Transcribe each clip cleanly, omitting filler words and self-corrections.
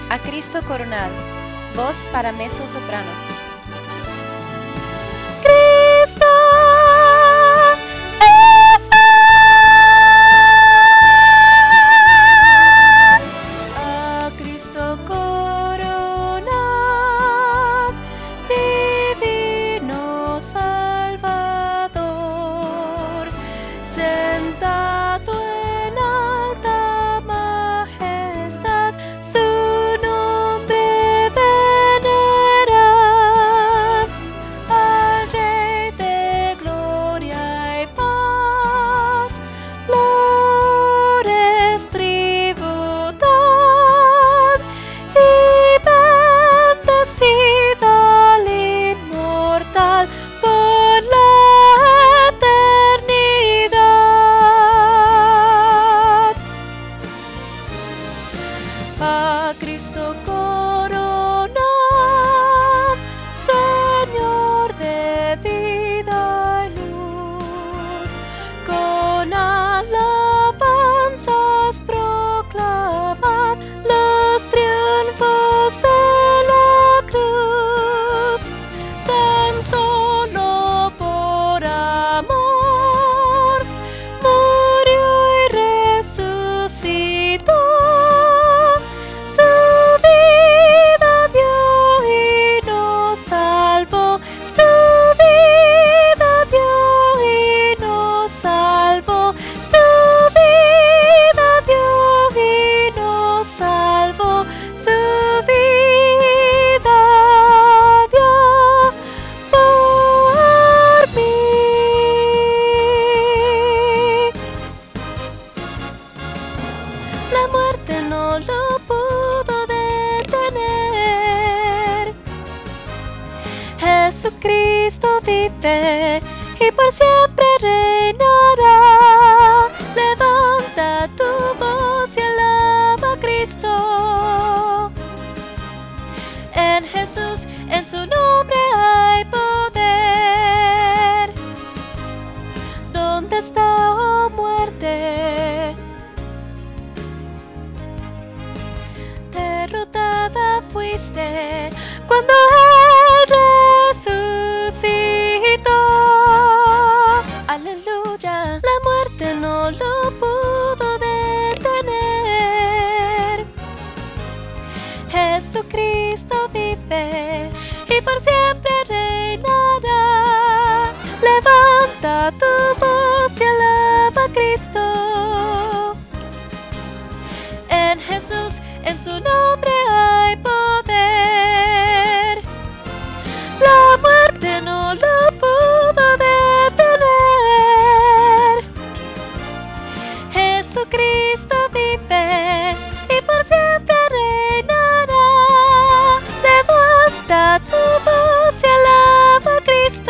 A Cristo coronado. Voz para mezzo-soprano. Cristo a Cristo coronad, divino Salvador, sentado en alta majestad, su nombre venerad, al Rey de gloria y paz, flores tributad, y bendecida al inmortal por la eternidad. A Cristo coronad, Señor de vida y luz, con alabanzas proclamad los triunfos de la cruz, tan solo por amor murió y resucitó, su vida dio y nos salvó, su vida dio y nos salvó, su vida dio y nos salvó, su vida dio por mí. La muerte no lo pudo detener. Jesucristo vive y por siempre reinará. Levanta tu voz y alaba a Cristo. En Jesús, en su nombre hay poder. ¿Dónde está, oh muerte? Derrotada fuiste cuando Él resucitó. Aleluya, la muerte no lo pudo detener. Jesucristo vive y por siempre reinará. Levanta tu voz y alaba a Cristo. En Jesús, en su nombre hay poder. La muerte no lo pudo detener. Jesucristo vive y por siempre reinará. Levanta tu voz y alaba a Cristo.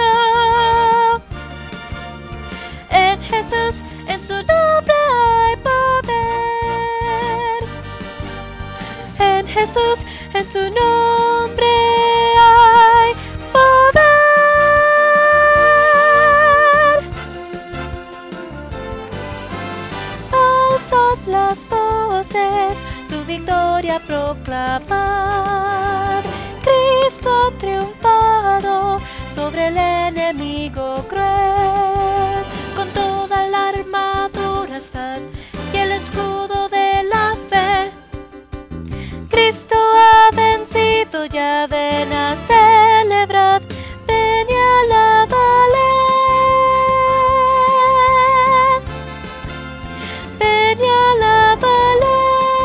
En Jesús, en su nombre hay poder. En Jesús, en su nombre hay poder. Alzad las voces, su victoria proclamad. Cristo ha triunfado sobre el enemigo cruel. Con toda la armadura estad y el escudo de la fe. Cristo ha vencido, ya ven a celebrar, ven y alábale, ven y alábale.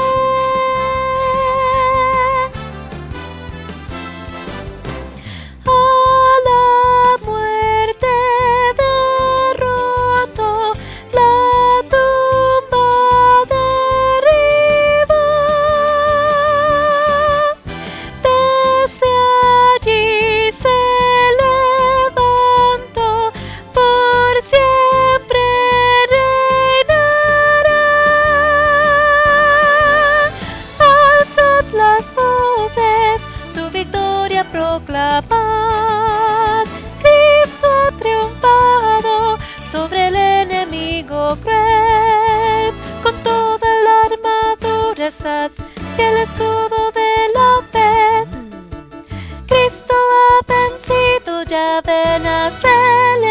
A la muerte derroto, la tumba derriba. Desde allí se levantó, por siempre reinará. Alzad las voces, su victoria proclamad. Cristo ha triunfado sobre el enemigo cruel. Con toda la armadura estad y el escudo de ya ven a hacer